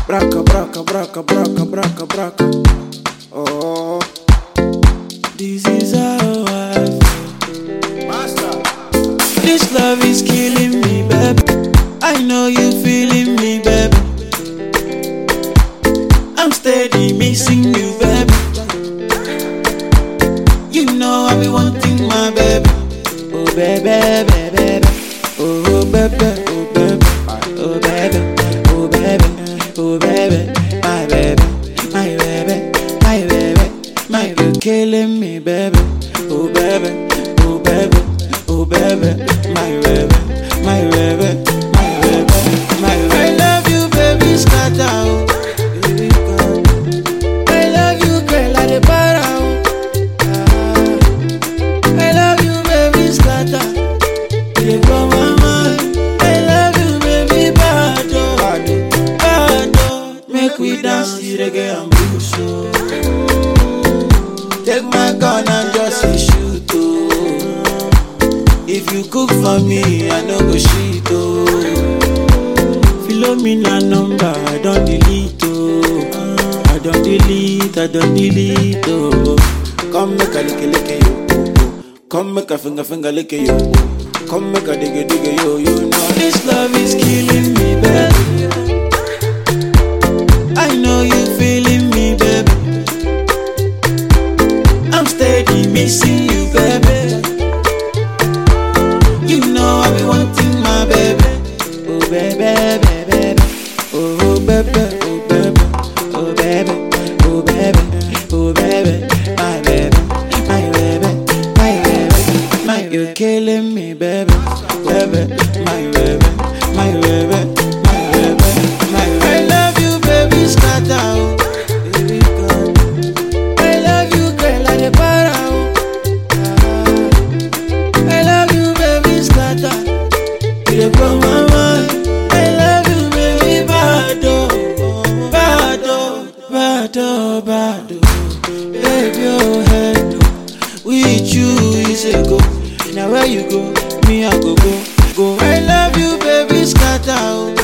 Braca, braca, braca, braca, braca, braca. Oh, this is how I feel. Master. This love is killing me, baby. I know you feeling me, baby. I'm steady missing you, baby. You know I be wanting my baby. Oh, baby, baby, baby. Oh, baby, oh, baby. Oh, baby, oh, baby. Oh, baby, my baby. My baby, my baby. My baby, killing me, baby. Oh, baby, oh, baby. Oh, baby, my baby. My baby, my baby. My baby. I love you, baby, scatter. I love you, girl, I dey para. I love you, baby, scatter. You dey blow my mind. I love you, baby, bado, bado. Make we dance the reggae and blues, so take my gun and just shoot, oh. If you cook for me, I no go shit, oh. Philomena number, I don't delete, oh. I don't delete, oh. Come make a lick you, oh. Come make a finger lick you, oh. Come make a digga yo. You know this love is killing me, baby. I know you feeling me, baby. I'm steady missing you, baby. You know I be wanting my baby. Oh, baby, baby. Oh, baby, oh, baby. Oh, baby, oh, baby. Oh, baby, my baby. My baby, my baby. My, you're killing me, baby. Baby, my baby. My baby, my baby. My baby. I love you, baby, scatter. I love you, girl, I dey para. I love you, baby, scatter. You dey blow my mind. I love you, baby, bado, bado, bado, bado. Baby, oh, head, with you is a go. Now where you go, me I go. I love you, baby, scatter.